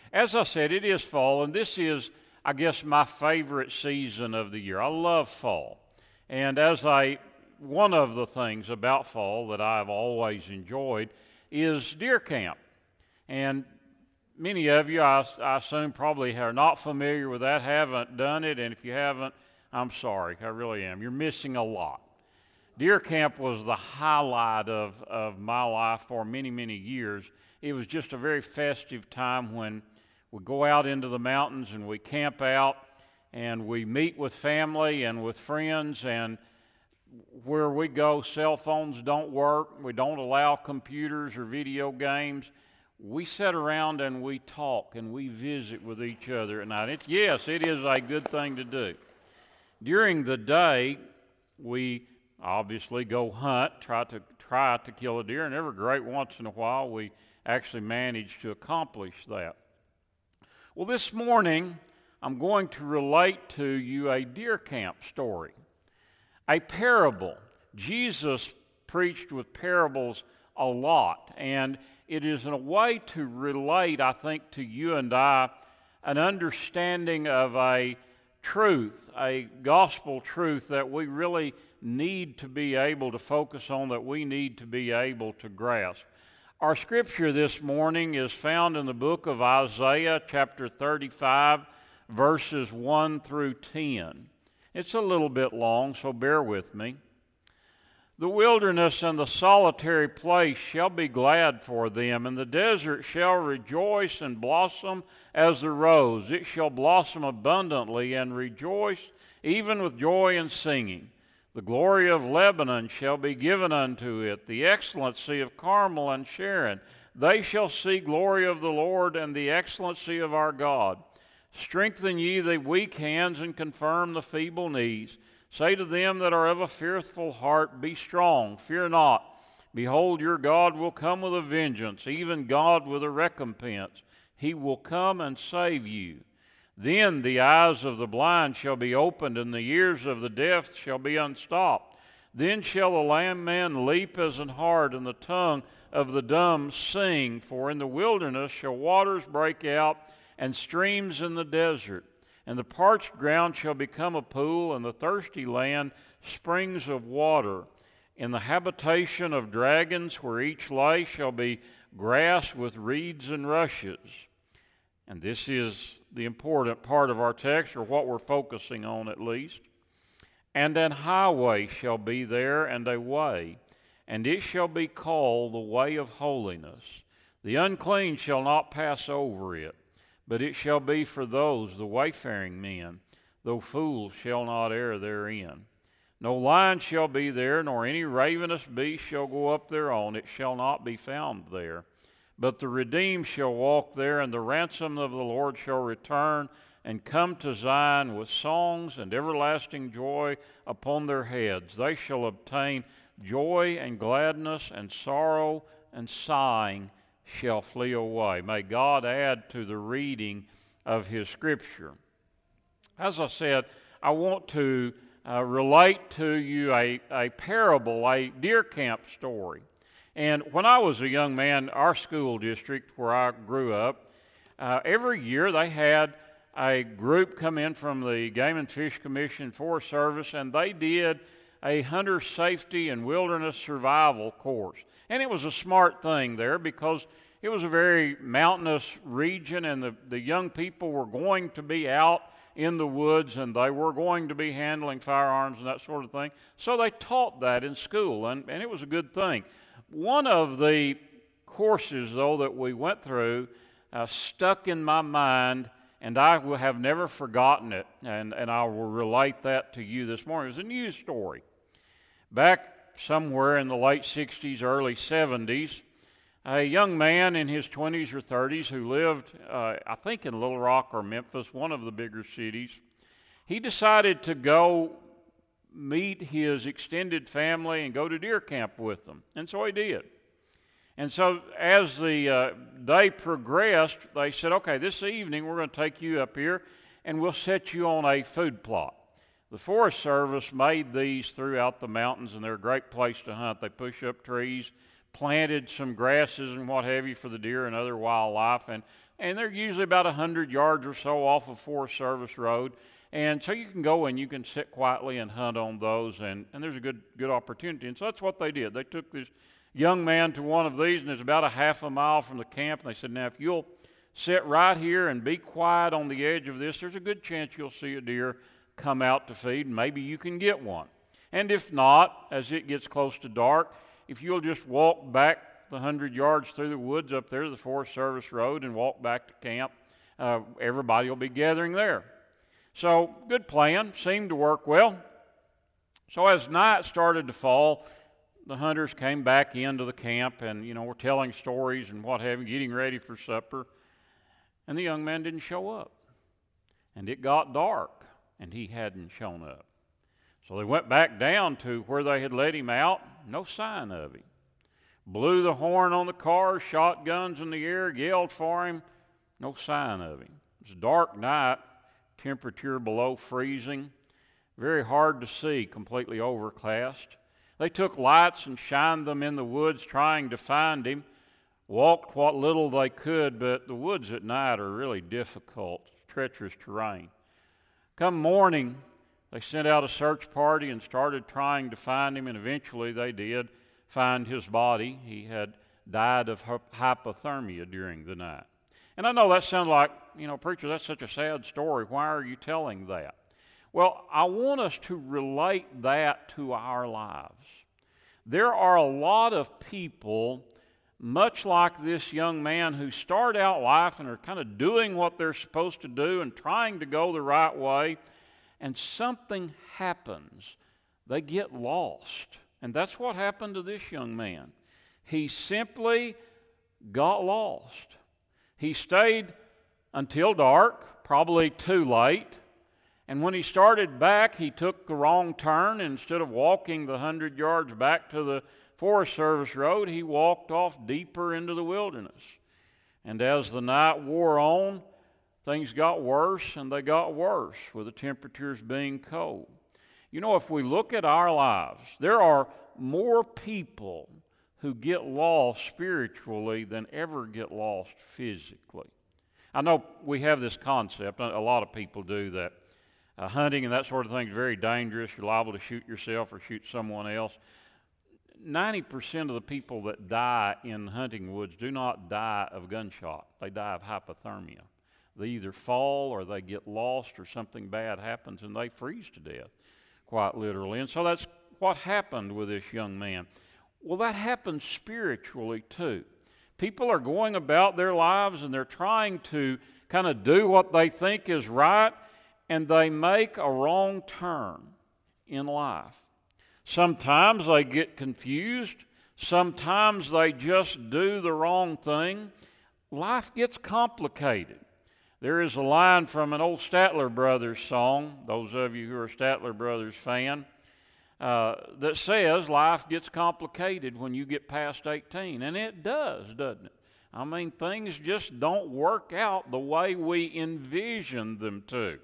As I said, it is fall, and this is, I guess, my favorite season of the year. I love fall. And one of the things about fall that I've always enjoyed is deer camp. And many of you, I assume, probably are not familiar with that, haven't done it, and if you haven't, I'm sorry, I really am. You're missing a lot. Deer camp was the highlight of my life for many, many years. It was just a very festive time when we go out into the mountains and we camp out and we meet with family and with friends, and where we go, cell phones don't work. We don't allow computers or video games. We sit around and we talk and we visit with each other at night. Yes, it is a good thing to do. During the day, we obviously go hunt, try to kill a deer, and every great once in a while we actually manage to accomplish that. Well, this morning I'm going to relate to you a deer camp story, a parable. Jesus preached with parables a lot, and it is in a way to relate, I think, to you and I an understanding of a truth, a gospel truth that we really need to be able to focus on, that we need to be able to grasp. Our scripture this morning is found in the book of Isaiah, chapter 35, verses 1 through 10. It's a little bit long, so bear with me. The wilderness and the solitary place shall be glad for them, and the desert shall rejoice and blossom as the rose. It shall blossom abundantly and rejoice, even with joy and singing. The glory of Lebanon shall be given unto it, the excellency of Carmel and Sharon. They shall see glory of the Lord and the excellency of our God. Strengthen ye the weak hands and confirm the feeble knees. Say to them that are of a fearful heart, be strong, fear not. Behold, your God will come with a vengeance, even God with a recompense. He will come and save you. Then the eyes of the blind shall be opened, and the ears of the deaf shall be unstopped. Then shall the lame man leap as an hart, and the tongue of the dumb sing. For in the wilderness shall waters break out, and streams in the desert. And the parched ground shall become a pool, and the thirsty land springs of water. In the habitation of dragons, where each lay, shall be grass with reeds and rushes. And this is the important part of our text, or what we're focusing on at least. And an highway shall be there, and a way, and it shall be called the way of holiness. The unclean shall not pass over it, but it shall be for those, the wayfaring men, though fools shall not err therein. No lion shall be there, nor any ravenous beast shall go up thereon. It shall not be found there. But the redeemed shall walk there, and the ransom of the Lord shall return and come to Zion with songs and everlasting joy upon their heads. They shall obtain joy and gladness, and sorrow and sighing shall flee away. May God add to the reading of His Scripture. As I said, I want to relate to you a parable, a deer camp story. And when I was a young man, our school district where I grew up, every year they had a group come in from the Game and Fish Commission Forest Service, and they did a hunter safety and wilderness survival course. And it was a smart thing there because it was a very mountainous region, and the young people were going to be out in the woods, and they were going to be handling firearms and that sort of thing. So they taught that in school, and it was a good thing. One of the courses, though, that we went through stuck in my mind, and I have never forgotten it, and I will relate that to you this morning. It was a news story. Back somewhere in the late 60s, early 70s, a young man in his 20s or 30s who lived, I think in Little Rock or Memphis, one of the bigger cities, he decided to go meet his extended family and go to deer camp with them. And so he did. And so as the day progressed, they said, okay, this evening we're going to take you up here and we'll set you on a food plot. The Forest Service made these throughout the mountains, and they're a great place to hunt. They push up trees, planted some grasses and what have you for the deer and other wildlife, and they're usually about 100 yards or so off of Forest Service Road. And so you can go and you can sit quietly and hunt on those, and there's a good opportunity. And so that's what they did. They took this young man to one of these, and it's about a half a mile from the camp, and they said, now if you'll sit right here and be quiet on the edge of this, there's a good chance you'll see a deer come out to feed, and maybe you can get one. And if not, as it gets close to dark, if you'll just walk back the 100 yards through the woods up there to the Forest Service Road and walk back to camp, everybody will be gathering there. So, good plan, seemed to work well. So as night started to fall, the hunters came back into the camp, and, we're telling stories and what have you, getting ready for supper. And the young man didn't show up. And it got dark, and he hadn't shown up. So they went back down to where they had let him out, no sign of him. Blew the horn on the car, shotguns in the air, yelled for him, no sign of him. It was a dark night, temperature below freezing, very hard to see, completely overcast. They took lights and shined them in the woods trying to find him, walked what little they could, but the woods at night are really difficult, treacherous terrain. Come morning, they sent out a search party and started trying to find him, and eventually they did find his body. He had died of hypothermia during the night. And I know that sounds like, preacher, that's such a sad story. Why are you telling that? Well, I want us to relate that to our lives. There are a lot of people, much like this young man, who start out life and are kind of doing what they're supposed to do and trying to go the right way, and something happens. They get lost. And that's what happened to this young man. He simply got lost. He stayed until dark, probably too late. And when he started back, he took the wrong turn. Instead of walking the 100 yards back to the Forest Service Road, he walked off deeper into the wilderness. And as the night wore on, things got worse, and they got worse, with the temperatures being cold. If we look at our lives, there are more people who get lost spiritually than ever get lost physically. I know we have this concept, a lot of people do, that hunting and that sort of thing is very dangerous. You're liable to shoot yourself or shoot someone else. 90% of the people that die in hunting woods do not die of gunshot. They die of hypothermia. They either fall or they get lost or something bad happens and they freeze to death, quite literally. And so that's what happened with this young man. Well, that happens spiritually too. People are going about their lives and they're trying to kind of do what they think is right, and they make a wrong turn in life. Sometimes they get confused. Sometimes they just do the wrong thing. Life gets complicated. There is a line from an old Statler Brothers song, those of you who are Statler Brothers fan, that says life gets complicated when you get past 18. And it does, doesn't it? I mean, things just don't work out the way we envision them to.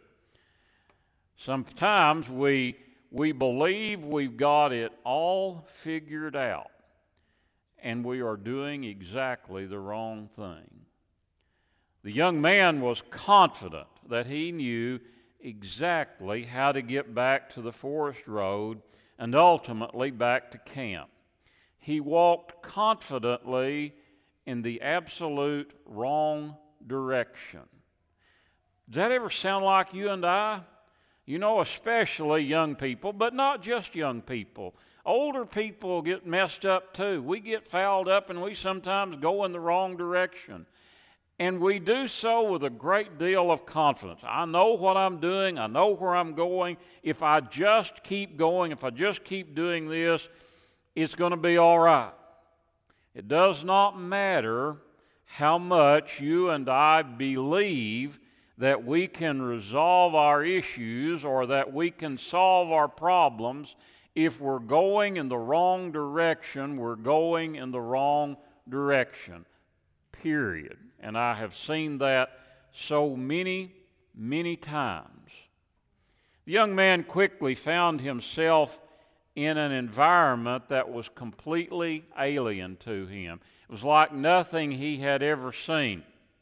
Sometimes we believe we've got it all figured out, and we are doing exactly the wrong thing. The young man was confident that he knew exactly how to get back to the forest road and ultimately back to camp. He walked confidently in the absolute wrong direction. Does that ever sound like you and I? Especially young people, but not just young people. Older people get messed up too. We get fouled up and we sometimes go in the wrong direction. And we do so with a great deal of confidence. I know what I'm doing. I know where I'm going. If I just keep going, if I just keep doing this, it's going to be all right. It does not matter how much you and I believe that we can resolve our issues or that we can solve our problems. If we're going in the wrong direction, we're going in the wrong direction, period. And I have seen that so many, many times. The young man quickly found himself in an environment that was completely alien to him. It was like nothing he had ever seen.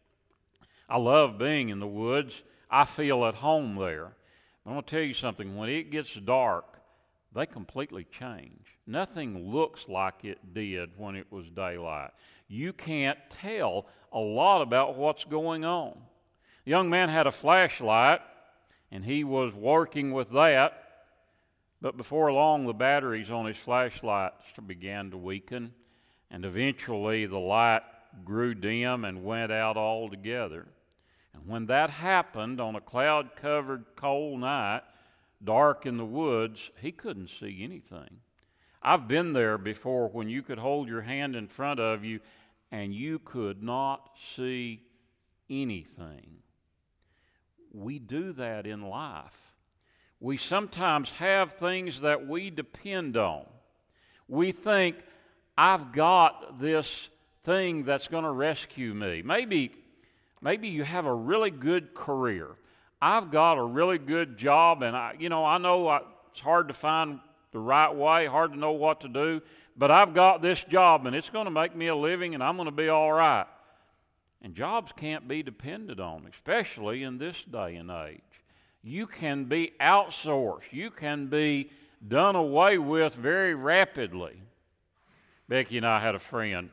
I love being in the woods. I feel at home there. I'm going to tell you something. When it gets dark, they completely change. Nothing looks like it did when it was daylight. You can't tell a lot about what's going on. The young man had a flashlight, and he was working with that. But before long, the batteries on his flashlight began to weaken, and eventually the light grew dim and went out altogether. And when that happened on a cloud-covered, cold night, dark in the woods, he couldn't see anything. I've been there before when you could hold your hand in front of you and you could not see anything. We do that in life. We sometimes have things that we depend on. We think, I've got this thing that's going to rescue me. Maybe you have a really good career. I've got a really good job, and I know it's hard to find the right way, hard to know what to do, but I've got this job, and it's going to make me a living, and I'm going to be all right. And jobs can't be depended on, especially in this day and age. You can be outsourced. You can be done away with very rapidly. Becky and I had a friend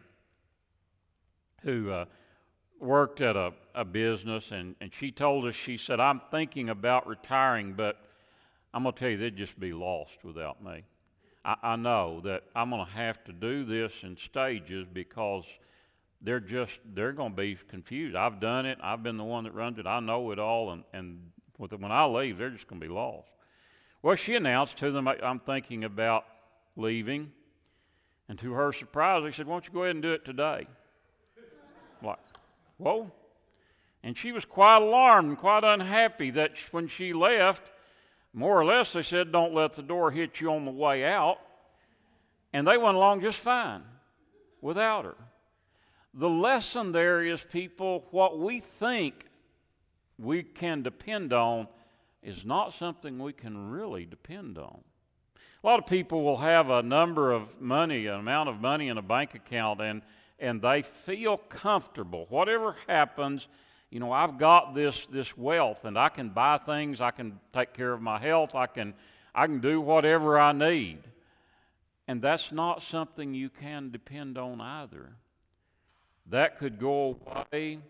who worked at a business, and she told us, she said, I'm thinking about retiring, but I'm going to tell you, they'd just be lost without me. I know that I'm going to have to do this in stages because they're going to be confused. I've done it. I've been the one that runs it. I know it all, and when I leave, they're just going to be lost. Well, she announced to them, I'm thinking about leaving. And to her surprise, they said, why don't you go ahead and do it today? Like, whoa. And she was quite alarmed and quite unhappy that when she left, more or less they said, don't let the door hit you on the way out. And they went along just fine without her. The lesson there is, people, what we think we can depend on is not something we can really depend on. A lot of people will have a number of money, an amount of money in a bank account, and they feel comfortable. Whatever happens, I've got this wealth, and I can buy things, I can take care of my health, I can do whatever I need. And that's not something you can depend on either. That could go away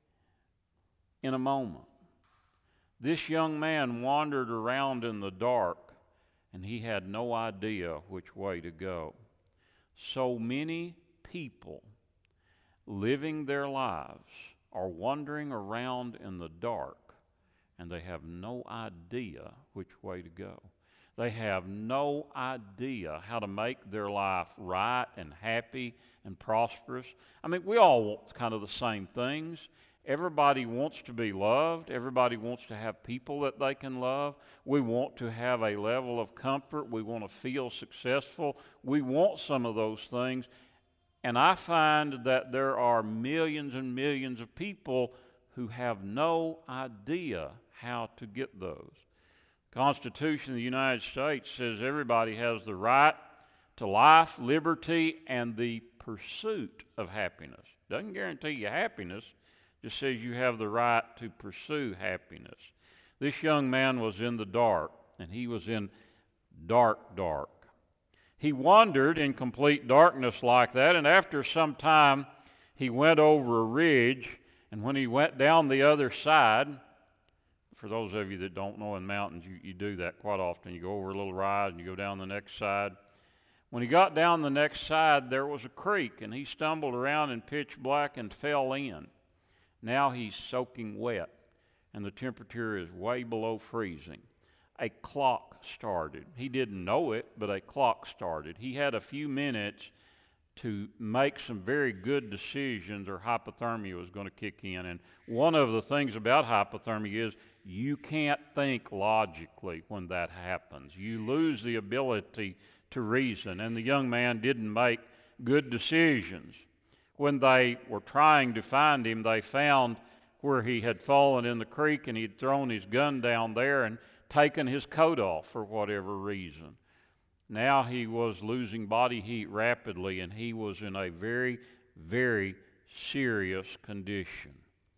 in a moment. This young man wandered around in the dark, and he had no idea which way to go. So many people living their lives are wandering around in the dark, and they have no idea which way to go. They have no idea how to make their life right and happy and prosperous. I mean, we all want kind of the same things. Everybody wants to be loved. Everybody wants to have people that they can love. We want to have a level of comfort. We want to feel successful. We want some of those things. And I find that there are millions and millions of people who have no idea how to get those. The Constitution of the United States says everybody has the right to life, liberty, and the pursuit of happiness. Doesn't guarantee you happiness. Just says you have the right to pursue happiness. This young man was in the dark, and he was in dark. He wandered in complete darkness like that, and after some time, he went over a ridge, and when he went down the other side, for those of you that don't know, in mountains, you do that quite often. You go over a little rise, and you go down the next side. When he got down the next side, there was a creek, and he stumbled around in pitch black and fell in. Now he's soaking wet, and the temperature is way below freezing. A clock started. He didn't know it, but a clock started. He had a few minutes to make some very good decisions, or hypothermia was going to kick in. And one of the things about hypothermia is you can't think logically when that happens. You lose the ability to reason, and the young man didn't make good decisions. When they were trying to find him, they found where he had fallen in the creek, and he'd thrown his gun down there and taken his coat off for whatever reason. Now he was losing body heat rapidly, and he was in a very, very serious condition.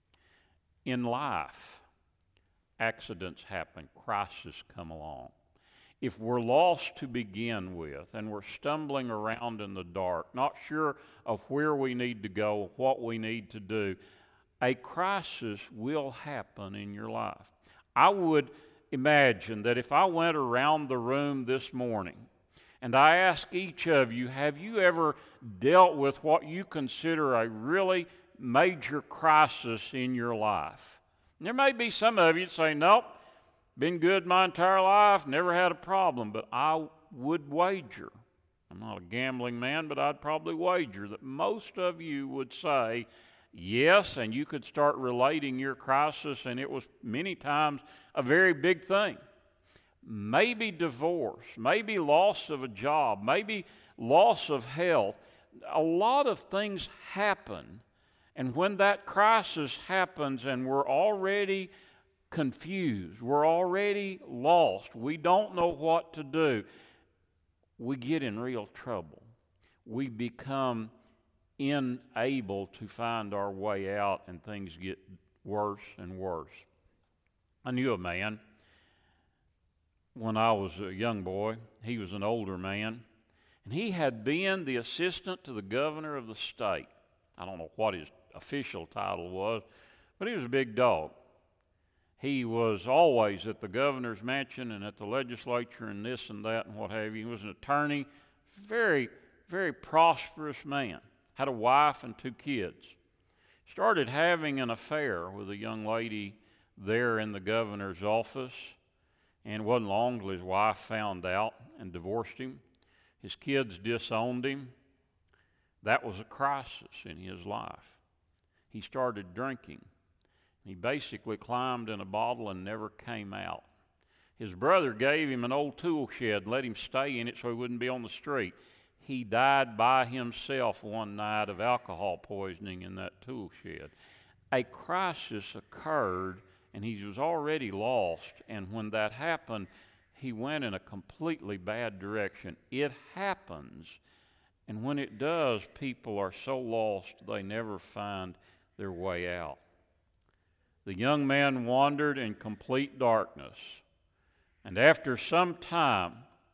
In life, accidents happen, crises come along. If we're lost to begin with and we're stumbling around in the dark, not sure of where we need to go, what we need to do, a crisis will happen in your life. I would imagine that if I went around the room this morning and I asked each of you, have you ever dealt with what you consider a really major crisis in your life? And there may be some of you that say, nope, been good my entire life, never had a problem. But I would wager, I'm not a gambling man, but I'd probably wager that most of you would say yes, and you could start relating your crisis, and it was many times a very big thing. Maybe divorce, maybe loss of a job, maybe loss of health. A lot of things happen, and when that crisis happens and we're already confused, we're already lost, we don't know what to do, we get in real trouble. We become unable to find our way out, and things get worse and worse. I knew a man when I was a young boy. He was an older man, and he had been the assistant to the governor of the state. I don't know what his official title was, but he was a big dog. He was always at the governor's mansion and at the legislature and this and that and what have you. He was an attorney, very, very prosperous man. Had a wife and 2 kids. Started having an affair with a young lady there in the governor's office, and it wasn't long till his wife found out and divorced him. His kids disowned him. That was a crisis in his life. He started drinking. He basically climbed in a bottle and never came out. His brother gave him an old tool shed and let him stay in it so he wouldn't be on the street. He died by himself one night of alcohol poisoning in that tool shed. A crisis occurred, and he was already lost, and when that happened, he went in a completely bad direction. It happens, and when it does, people are so lost they never find their way out. The young man wandered in complete darkness, and after some time,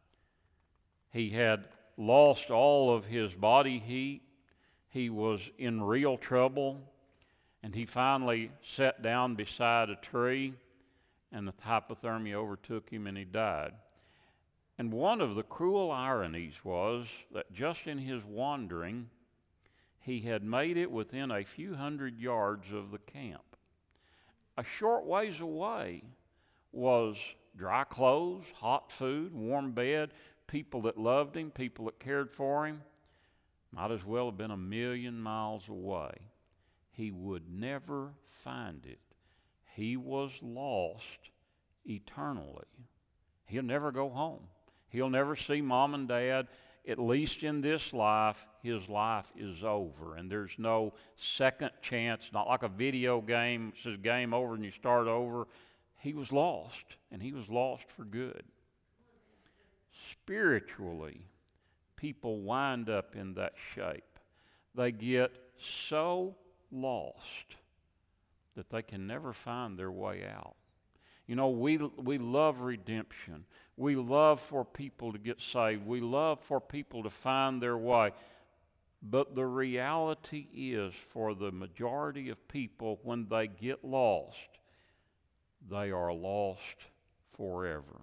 he had lost all of his body heat. He was in real trouble, and he finally sat down beside a tree, and the hypothermia overtook him, and he died. And one of the cruel ironies was that just in his wandering, he had made it within a few hundred yards of the camp. A short ways away was dry clothes, hot food, warm bed, people that loved him, people that cared for him. Might as well have been 1,000,000 miles away. He would never find it. He was lost eternally. He'll never go home. He'll never see mom and dad. At least in this life, his life is over, and there's no second chance. Not like a video game, it says game over and you start over. He was lost, and he was lost for good. Spiritually, people wind up in that shape. They get so lost that they can never find their way out. You know, we love redemption. We love for people to get saved. We love for people to find their way. But the reality is, for the majority of people, when they get lost, they are lost forever.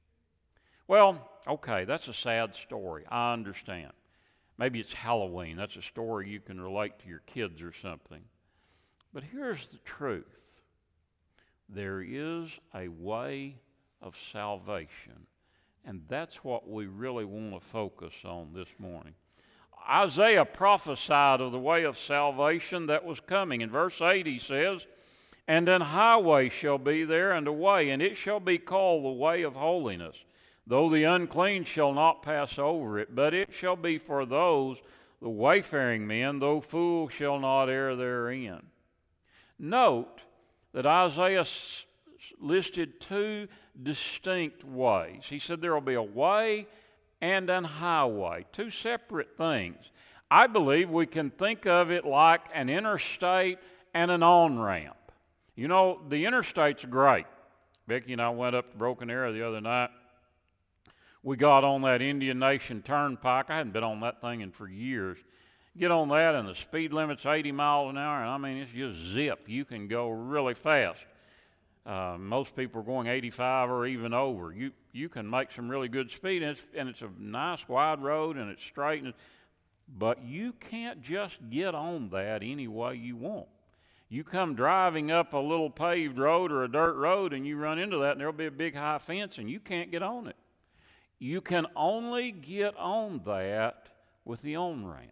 Well, okay, that's a sad story. I understand. Maybe it's Halloween. That's a story you can relate to your kids or something. But here's the truth. There is a way of salvation, and that's what we really want to focus on this morning. Isaiah prophesied of the way of salvation that was coming. In verse 8 he says, "And an highway shall be there, and a way, and it shall be called the way of holiness. Though the unclean shall not pass over it, but it shall be for those, the wayfaring men, though fools shall not err therein." Note that Isaiah listed 2 distinct ways. He said there will be a way and an highway, two separate things. I believe we can think of it like an interstate and an on-ramp. You know, the interstate's great. Becky and I went up to Broken Arrow the other night. We got on that Indian Nation Turnpike. I hadn't been on that thing in for years. Get on that, and the speed limit's 80 miles an hour, and I mean, it's just zip. You can go really fast. Most people are going 85 or even over. You can make some really good speed, and it's a nice wide road, and it's straight. But you can't just get on that any way you want. You come driving up a little paved road or a dirt road, and you run into that, and there'll be a big high fence, and you can't get on it. You can only get on that with the on-ramp.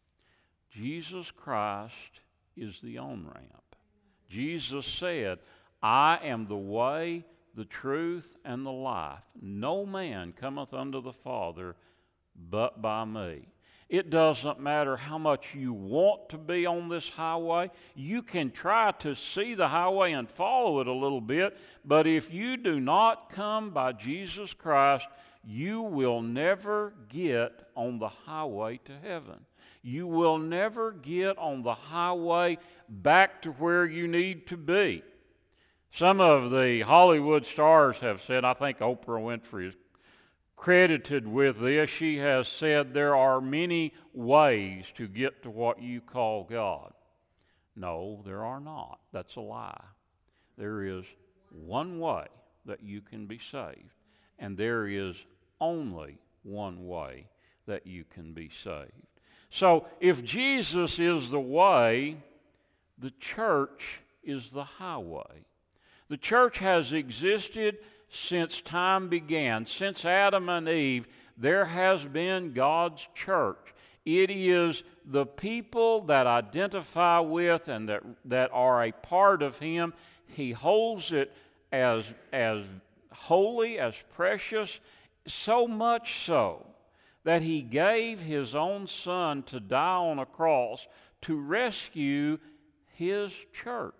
Jesus Christ is the on-ramp. Jesus said, I am the way, the truth, and the life. No man cometh unto the Father but by me. It doesn't matter how much you want to be on this highway. You can try to see the highway and follow it a little bit, but if you do not come by Jesus Christ, you will never get on the highway to heaven. You will never get on the highway back to where you need to be. Some of the Hollywood stars have said, I think Oprah Winfrey is credited with this. She has said there are many ways to get to what you call God. No, there are not. That's a lie. There is one way that you can be saved, and there is only one way that you can be saved. So if Jesus is the way, the church is the highway. The church has existed since time began. Since Adam and Eve, there has been God's church. It is the people that identify with and that are a part of Him. He holds it as holy, as precious, so much so that He gave His own Son to die on a cross to rescue His church.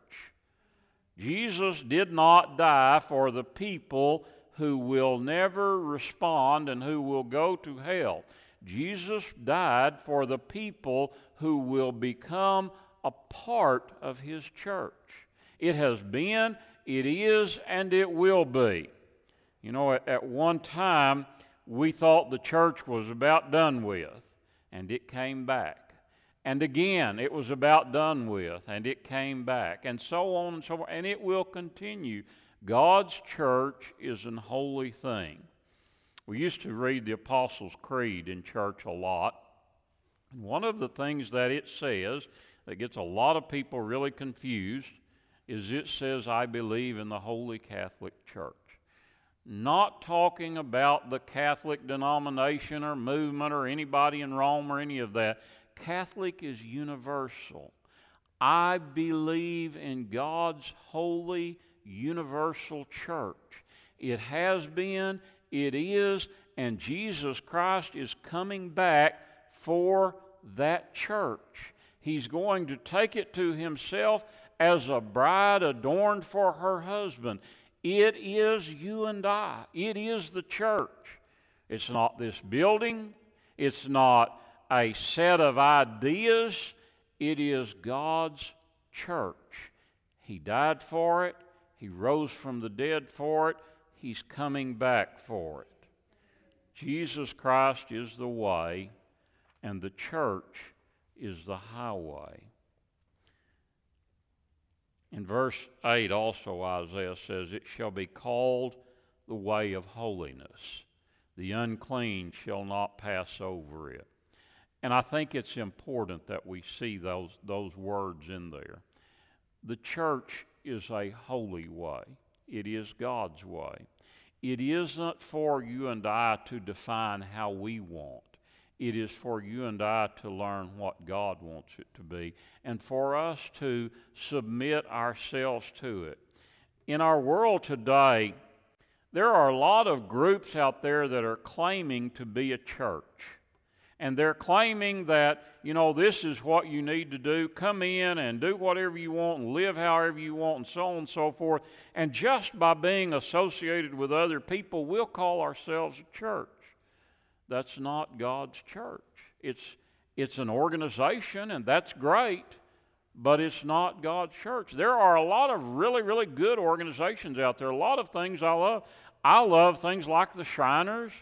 Jesus did not die for the people who will never respond and who will go to hell. Jesus died for the people who will become a part of His church. It has been, it is, and it will be. You know, at one time, we thought the church was about done with, and it came back. And again, it was about done with, and it came back, and so on and so on, and it will continue. God's church is an holy thing. We used to read the Apostles' Creed in church a lot, and one of the things that it says that gets a lot of people really confused is it says, I believe in the Holy Catholic Church. Not talking about the Catholic denomination or movement or anybody in Rome or any of that. Catholic is universal. I believe in God's holy, universal church. It has been, it is, and Jesus Christ is coming back for that church. He's going to take it to Himself as a bride adorned for her husband. It is you and I. It is the church. It's not this building. It's not a set of ideas. It is God's church. He died for it. He rose from the dead for it. He's coming back for it. Jesus Christ is the way, and the church is the highway. In verse 8 also Isaiah says, it shall be called the way of holiness. The unclean shall not pass over it. And I think it's important that we see those words in there. The church is a holy way. It is God's way. It isn't for you and I to define how we want. It is for you and I to learn what God wants it to be, and for us to submit ourselves to it. In our world today, there are a lot of groups out there that are claiming to be a church. And they're claiming that, you know, this is what you need to do. Come in and do whatever you want and live however you want and so on and so forth. And just by being associated with other people, we'll call ourselves a church. that's not God's church. It's an organization, and that's great, but it's not God's church. There are a lot of really, really good organizations out there. A lot of things I love. I love things like the Shriners,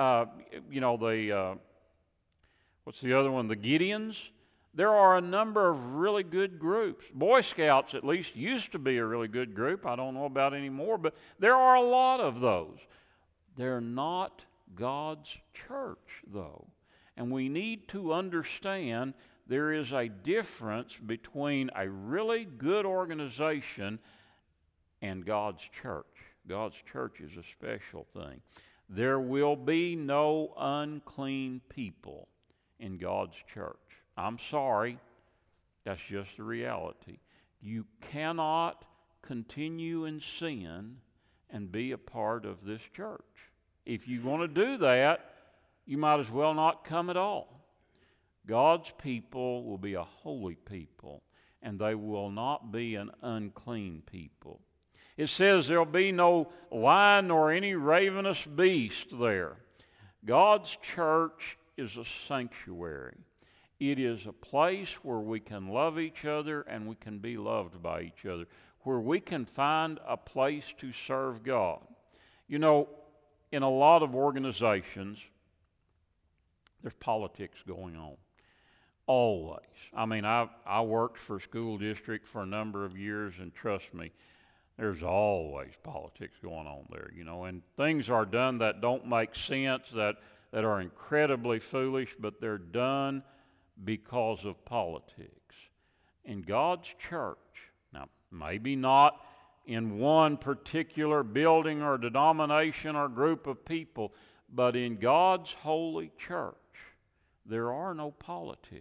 what's the other one? The Gideons. There are a number of really good groups. Boy Scouts, at least, used to be a really good group. I don't know about anymore, but there are a lot of those. They're not God's church, though. And we need to understand there is a difference between a really good organization and God's church. God's church is a special thing. There will be no unclean people in God's church. I'm sorry, that's just the reality. You cannot continue in sin and be a part of this church. If you want to do that, you might as well not come at all. God's people will be a holy people, and they will not be an unclean people. It says there'll be no lion nor any ravenous beast there. God's church is a sanctuary. It is a place where we can love each other and we can be loved by each other, where we can find a place to serve God. You know, in a lot of organizations, there's politics going on. Always. I mean, I worked for a school district for a number of years, and trust me, there's always politics going on there, you know, and things are done that don't make sense, that are incredibly foolish, but they're done because of politics. In God's church, now maybe not in one particular building or denomination or group of people, but in God's holy church, there are no politics.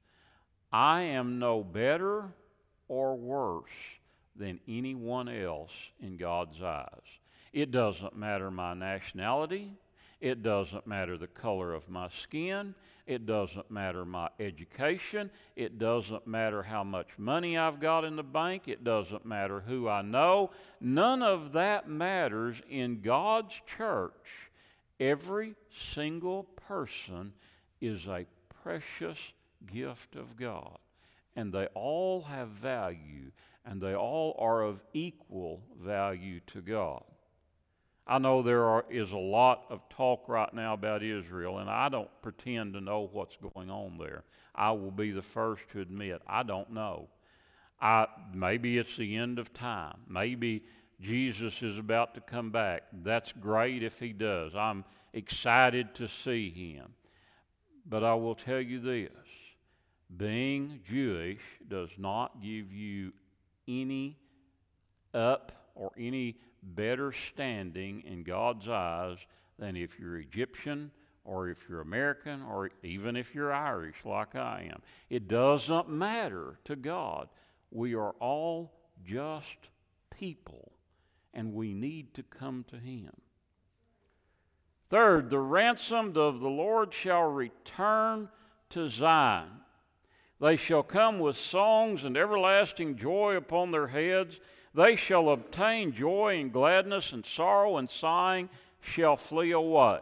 I am no better or worse than anyone else in God's eyes. It doesn't matter my nationality. It doesn't matter the color of my skin. It doesn't matter my education. It doesn't matter how much money I've got in the bank. It doesn't matter who I know. None of that matters in God's church. Every single person is a precious gift of God, and they all have value, and they all are of equal value to God. I know there is a lot of talk right now about Israel, and I don't pretend to know what's going on there. I will be the first to admit I don't know. Maybe it's the end of time. Maybe Jesus is about to come back. That's great if he does. I'm excited to see him. But I will tell you this, being Jewish does not give you any up or any better standing in God's eyes than if you're Egyptian or if you're American or even if you're Irish like I am. It doesn't matter to God. We are all just people, and we need to come to him. Third, the ransomed of the Lord shall return to Zion. They shall come with songs and everlasting joy upon their heads. They shall obtain joy and gladness, and sorrow and sighing shall flee away.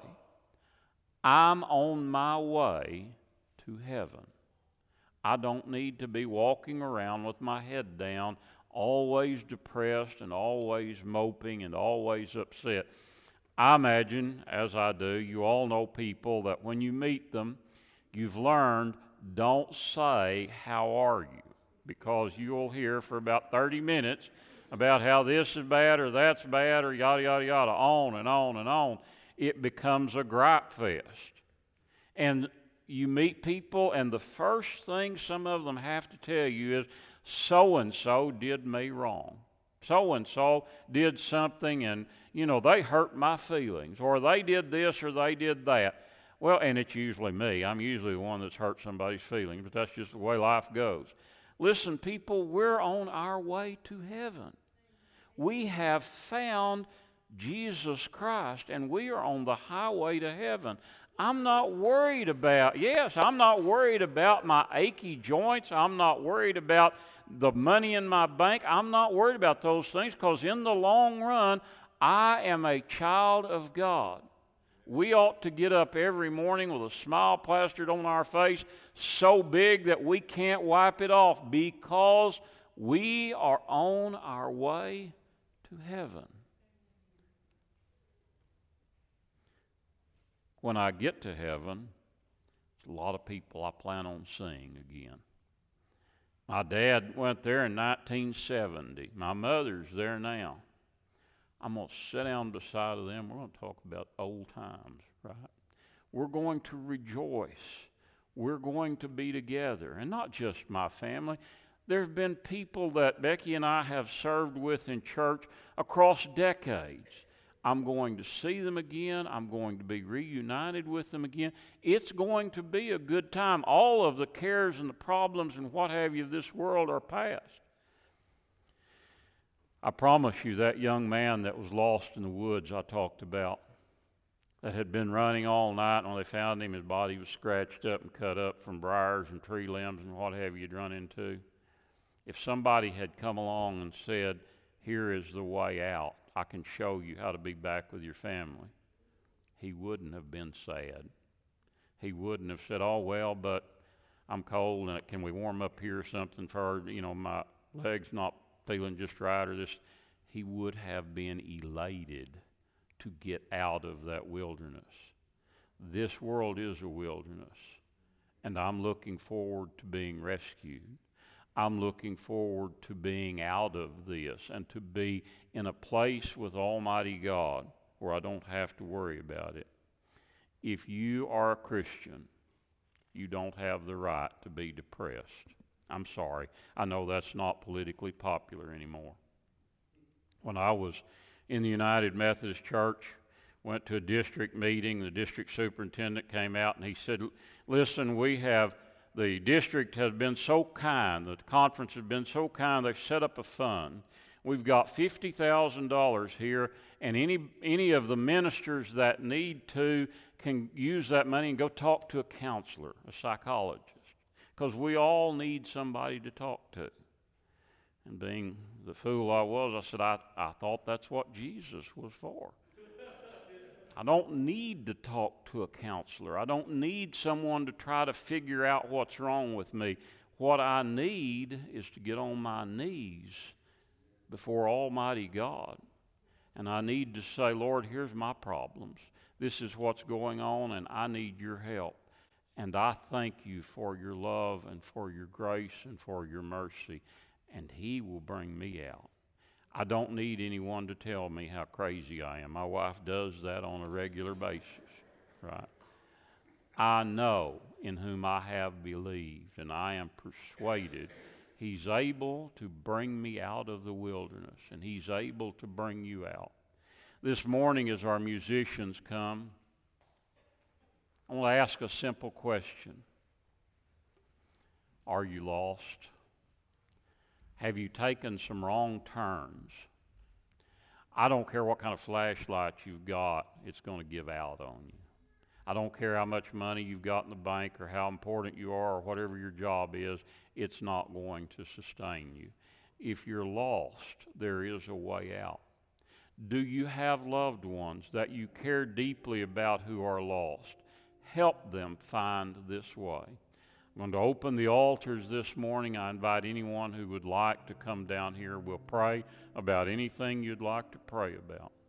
I'm on my way to heaven. I don't need to be walking around with my head down, always depressed and always moping and always upset. I imagine, as I do, you all know people that when you meet them, you've learned, don't say, "How are you?" because you'll hear for about 30 minutes about how this is bad or that's bad or yada, yada, yada, on and on and on. It becomes a gripe fest. And you meet people, and the first thing some of them have to tell you is, so-and-so did me wrong. So-and-so did something, and, you know, they hurt my feelings, or they did this or they did that. Well, and it's usually me. I'm usually the one that's hurt somebody's feelings, but that's just the way life goes. Listen, people, we're on our way to heaven. We have found Jesus Christ, and we are on the highway to heaven. I'm not worried about my achy joints. I'm not worried about the money in my bank. I'm not worried about those things, because in the long run, I am a child of God. We ought to get up every morning with a smile plastered on our face so big that we can't wipe it off because we are on our way to heaven. When I get to heaven, there's a lot of people I plan on seeing again. My dad went there in 1970. My mother's there now. I'm going to sit down beside of them. We're going to talk about old times, right? We're going to rejoice. We're going to be together. And not just my family. There have been people that Becky and I have served with in church across decades. I'm going to see them again. I'm going to be reunited with them again. It's going to be a good time. All of the cares and the problems and what have you of this world are past. I promise you that young man that was lost in the woods I talked about, that had been running all night, and when they found him, his body was scratched up and cut up from briars and tree limbs and what have you'd run into. If somebody had come along and said, here is the way out, I can show you how to be back with your family, he wouldn't have been sad. He wouldn't have said, oh, well, but I'm cold, and can we warm up here or something for, my leg's not feeling just right or this. He would have been elated to get out of that wilderness. This world is a wilderness, and I'm looking forward to being rescued. I'm looking forward to being out of this and to be in a place with Almighty God where I don't have to worry about it. If you are a Christian, you don't have the right to be depressed. I'm sorry. I know that's not politically popular anymore. When I was in the United Methodist Church, went to a district meeting, the district superintendent came out and he said, listen, the district has been so kind, the conference has been so kind, they've set up a fund. We've got $50,000 here, and any of the ministers that need to can use that money and go talk to a counselor, a psychologist, because we all need somebody to talk to. And being the fool I was, I said, I thought that's what Jesus was for. I don't need to talk to a counselor. I don't need someone to try to figure out what's wrong with me. What I need is to get on my knees before Almighty God. And I need to say, Lord, here's my problems. This is what's going on, and I need your help. And I thank you for your love and for your grace and for your mercy. And he will bring me out. I don't need anyone to tell me how crazy I am. My wife does that on a regular basis, right? I know in whom I have believed, and I am persuaded he's able to bring me out of the wilderness, and he's able to bring you out. This morning as our musicians come, I want to ask a simple question. Are you lost? Have you taken some wrong turns? I don't care what kind of flashlight you've got, it's going to give out on you. I don't care how much money you've got in the bank or how important you are or whatever your job is, it's not going to sustain you. If you're lost, there is a way out. Do you have loved ones that you care deeply about who are lost? Help them find this way. I'm going to open the altars this morning. I invite anyone who would like to come down here. We'll pray about anything you'd like to pray about.